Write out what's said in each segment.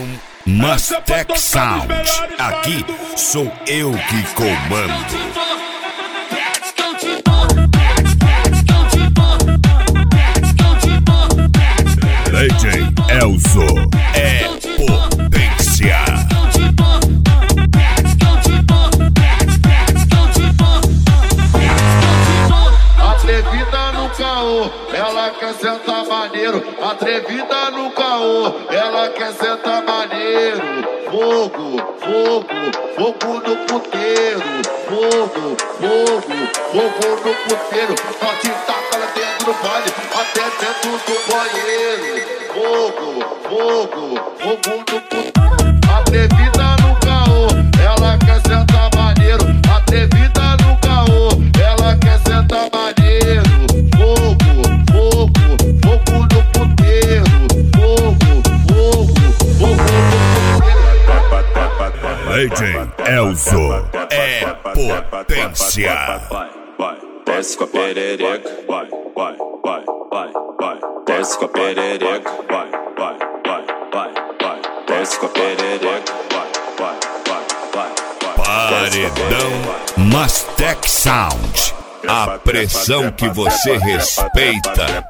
Mastec Sound. Aqui sou eu que comando. DJ Elzo é potência. Atrevida no caô, ela quer sentar maneiro. Atrevida no caô, ela quer sentar maneiro. Fogo, fogo, fogo no puteiro. Fogo, fogo, fogo no puteiro. Nós te taca lá dentro do baile, até dentro do banheiro. Fogo, fogo, fogo no puteiro. Atrevida no caô, ela quer sentar maneiro. Atrevida no caô, ela quer sentar maneiro. Fogo, fogo, fogo no puteiro. Fogo, fogo, fogo no puteiro. DJ Elzo é potência. Vai, desce com a perereca, vai, desce com a perereca, vai, desce com a perereca, vai. Paredão Mastec Sound. A pressão que você respeita.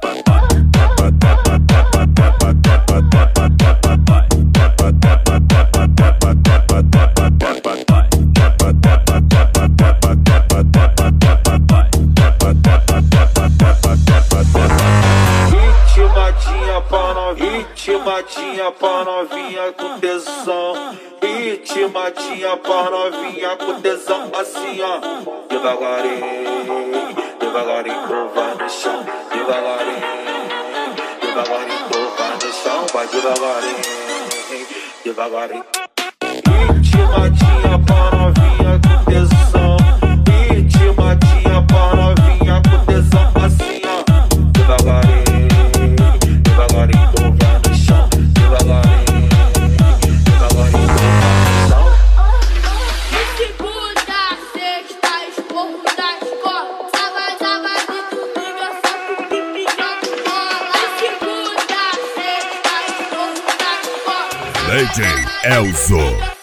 Ritmadinha pra novinha com tesão. Ritmadinha pra novinha com tesão. Assim ó, devagarinho, devagarinho curva no chão. Devagarinho, devagarinho curva no chão. Vai devagarinho, devagarinho. Ritmadinha pra novinha com tesão. Ritmadinha pra novinha com tesão. Assim ó, devagarinho. DJ Elzo